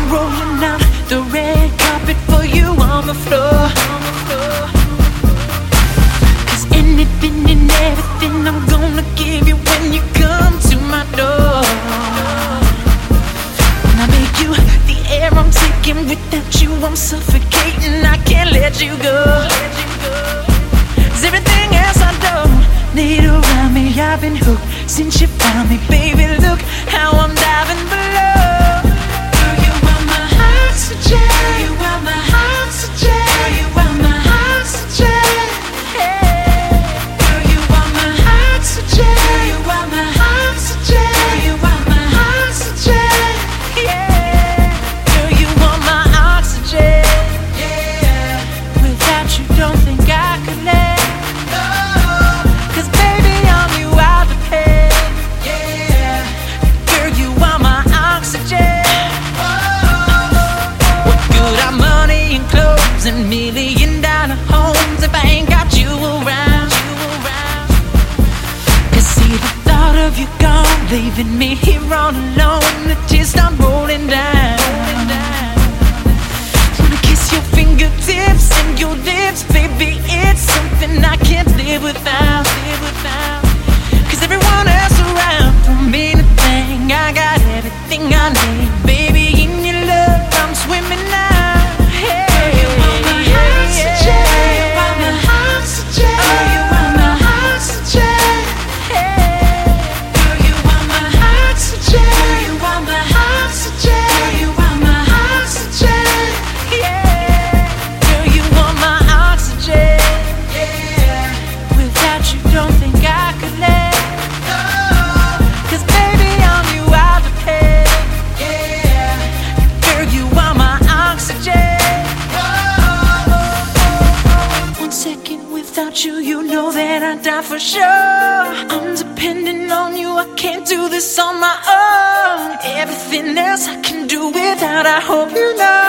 rolling out the red carpet for you on the floor. 'Cause anything and everything I'm gonna give you when you come to my door. When I make you the air I'm taking, without you I'm suffocating, I can't let you go. 'Cause everything else I don't need around me, I've been hooked since you found me. Baby, look how I'm diving below. Girl, you are my oxygen. You are my oxygen. You are my oxygen. Hey. Girl, you are my oxygen. You are my oxygen. You are my oxygen. Yeah. Girl, you are my oxygen. Yeah. Without you, don't think I could live. And $1,000,000 homes if I ain't got you around. 'Cause see, the thought of you gone, leaving me here all alone, the tears start rolling down. Wanna kiss your fingertips and your lips, baby, it's something I can't live without. 'Cause everyone else around don't mean a thing. I got everything I need, baby, in your love I'm swimming now. You know that I'd die for sure. I'm depending on you, I can't do this on my own. Everything else I can do without, I hope you know.